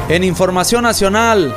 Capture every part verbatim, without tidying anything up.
En información nacional,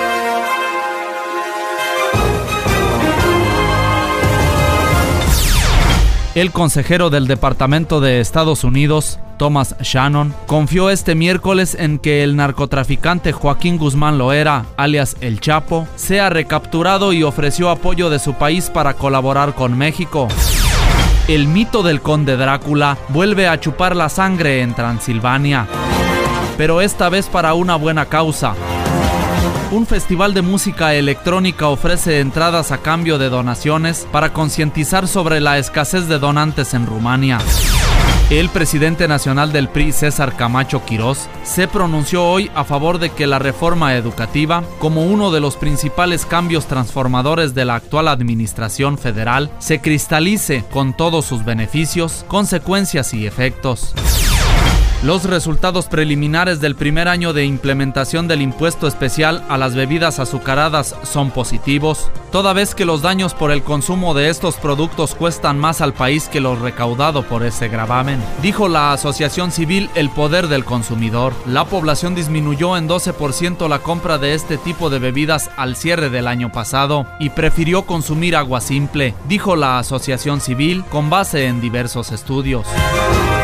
el consejero del Departamento de Estados Unidos, Thomas Shannon, confió este miércoles en que el narcotraficante Joaquín Guzmán Loera, alias El Chapo, sea recapturado y ofreció apoyo de su país para colaborar con México. El mito del conde Drácula vuelve a chupar la sangre en Transilvania, pero esta vez para una buena causa. Un festival de música electrónica ofrece entradas a cambio de donaciones para concientizar sobre la escasez de donantes en Rumania. El presidente nacional del P R I, César Camacho Quirós, se pronunció hoy a favor de que la reforma educativa, como uno de los principales cambios transformadores de la actual administración federal, se cristalice con todos sus beneficios, consecuencias y efectos. Los resultados preliminares del primer año de implementación del impuesto especial a las bebidas azucaradas son positivos, toda vez que los daños por el consumo de estos productos cuestan más al país que lo recaudado por ese gravamen, dijo la asociación civil El Poder del Consumidor. La población disminuyó en doce por ciento la compra de este tipo de bebidas al cierre del año pasado y prefirió consumir agua simple, dijo la asociación civil con base en diversos estudios.